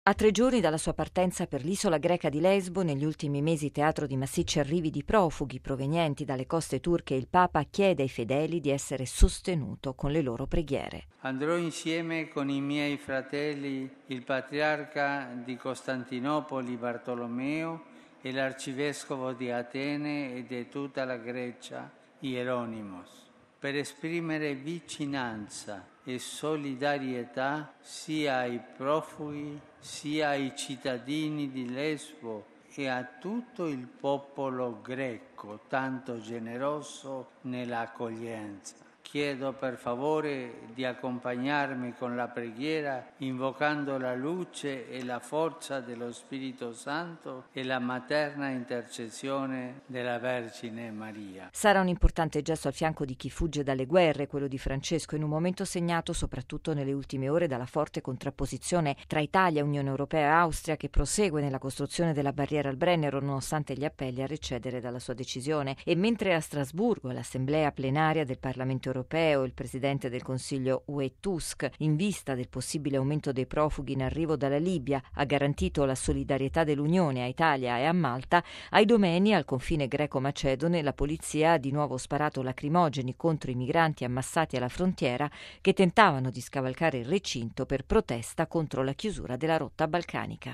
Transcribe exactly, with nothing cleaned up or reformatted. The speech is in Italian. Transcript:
A tre giorni dalla sua partenza per l'isola greca di Lesbo, negli ultimi mesi teatro di massicci arrivi di profughi provenienti dalle coste turche, il Papa chiede ai fedeli di essere sostenuto con le loro preghiere. Andrò insieme con i miei fratelli, il patriarca di Costantinopoli Bartolomeo e l'arcivescovo di Atene e di tutta la Grecia, Hieronymos, per esprimere vicinanza e solidarietà sia ai profughi sia ai cittadini di Lesbo e a tutto il popolo greco, tanto generoso nell'accoglienza. Chiedo per favore di accompagnarmi con la preghiera, invocando la luce e la forza dello Spirito Santo e la materna intercessione della Vergine Maria. Sarà un importante gesto al fianco di chi fugge dalle guerre, quello di Francesco, in un momento segnato soprattutto nelle ultime ore dalla forte contrapposizione tra Italia, Unione Europea e Austria, che prosegue nella costruzione della barriera al Brennero nonostante gli appelli a recedere dalla sua decisione. E mentre a Strasburgo, all'assemblea plenaria del Parlamento europeo, il presidente del Consiglio U E Tusk, in vista del possibile aumento dei profughi in arrivo dalla Libia, ha garantito la solidarietà dell'Unione a Italia e a Malta, ai domeni al confine greco-macedone la polizia ha di nuovo sparato lacrimogeni contro i migranti ammassati alla frontiera che tentavano di scavalcare il recinto per protesta contro la chiusura della rotta balcanica.